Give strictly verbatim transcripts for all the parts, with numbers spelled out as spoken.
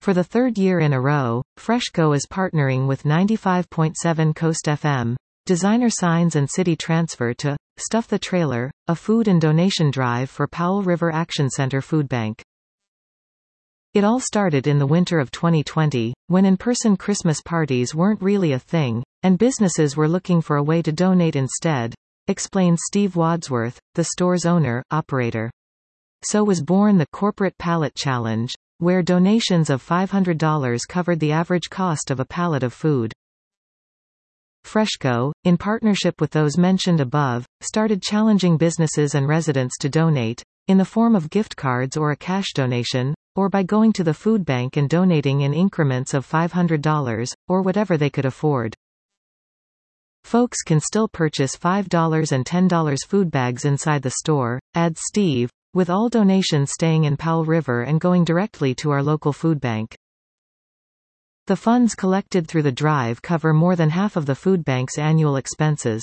For the third year in a row, Freshco is partnering with ninety-five point seven Coast F M, Designer Signs and City Transfer to Stuff the Trailer, a food and donation drive for Powell River Action Center Food Bank. It all started in the winter of twenty twenty, when in-person Christmas parties weren't really a thing, and businesses were looking for a way to donate instead, explains Steve Wadsworth, the store's owner, operator. So was born the Corporate Pallet Challenge, where donations of five hundred dollars covered the average cost of a pallet of food. Freshco, in partnership with those mentioned above, started challenging businesses and residents to donate, in the form of gift cards or a cash donation, or by going to the food bank and donating in increments of five hundred dollars, or whatever they could afford. Folks can still purchase five dollars and ten dollar food bags inside the store, adds Steve, with all donations staying in Powell River and going directly to our local food bank. The funds collected through the drive cover more than half of the food bank's annual expenses.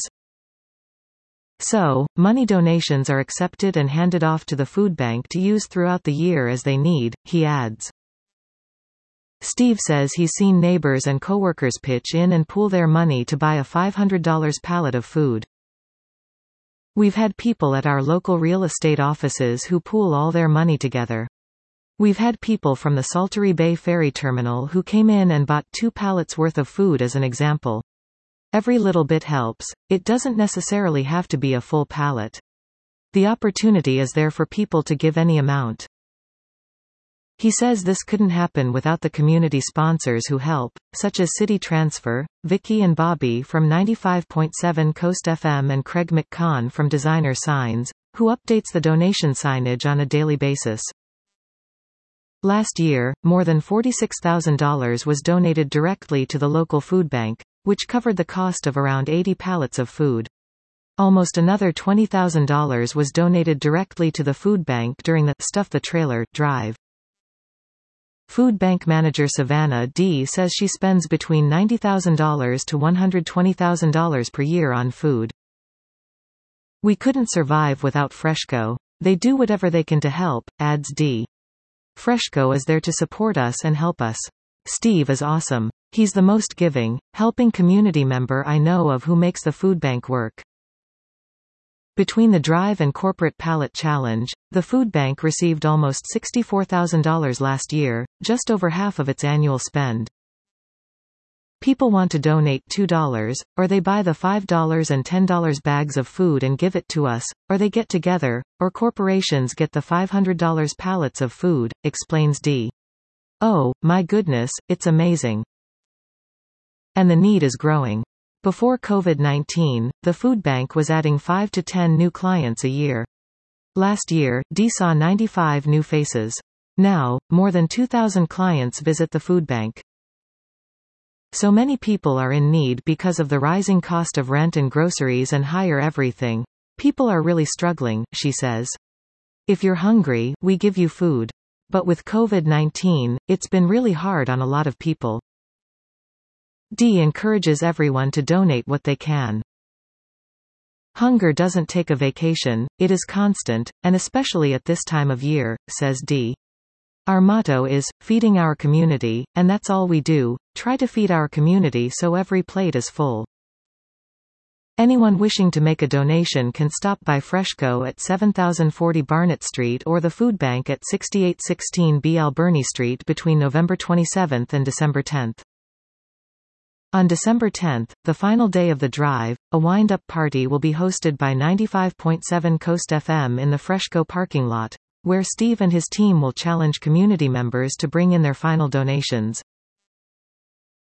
So, money donations are accepted and handed off to the food bank to use throughout the year as they need, he adds. Steve says he's seen neighbors and coworkers pitch in and pool their money to buy a five hundred dollar pallet of food. We've had people at our local real estate offices who pool all their money together. We've had people from the Saltery Bay Ferry Terminal who came in and bought two pallets worth of food as an example. Every little bit helps. It doesn't necessarily have to be a full pallet. The opportunity is there for people to give any amount. He says this couldn't happen without the community sponsors who help, such as City Transfer, Vicky and Bobby from ninety-five point seven Coast F M and Craig McCann from Designer Signs, who updates the donation signage on a daily basis. Last year, more than forty-six thousand dollars was donated directly to the local food bank, which covered the cost of around eighty pallets of food. Almost another twenty thousand dollars was donated directly to the food bank during the Stuff the Trailer drive. Food bank manager Savannah D. says she spends between ninety thousand dollars to one hundred twenty thousand dollars per year on food. We couldn't survive without Freshco. They do whatever they can to help, adds D. Freshco is there to support us and help us. Steve is awesome. He's the most giving, helping community member I know of who makes the food bank work. Between the drive and Corporate Pallet Challenge, the food bank received almost sixty-four thousand dollars last year, just over half of its annual spend. People want to donate two dollars, or they buy the five dollars and ten dollar bags of food and give it to us, or they get together, or corporations get the five hundred dollar pallets of food, explains D. Oh, my goodness, it's amazing. And the need is growing. Before COVID nineteen, the food bank was adding five to ten new clients a year. Last year, D saw ninety-five new faces. Now, more than two thousand clients visit the food bank. So many people are in need because of the rising cost of rent and groceries and higher everything. People are really struggling, she says. If you're hungry, we give you food. But with COVID nineteen, it's been really hard on a lot of people. D encourages everyone to donate what they can. Hunger doesn't take a vacation, it is constant, and especially at this time of year, says D. Our motto is, feeding our community, and that's all we do, try to feed our community so every plate is full. Anyone wishing to make a donation can stop by Freshco at seven thousand forty Barnett Street or the food bank at sixty-eight sixteen B Alberni Street between November twenty-seventh and December tenth. On December tenth, the final day of the drive, a wind-up party will be hosted by ninety-five point seven Coast F M in the Freshco parking lot, where Steve and his team will challenge community members to bring in their final donations.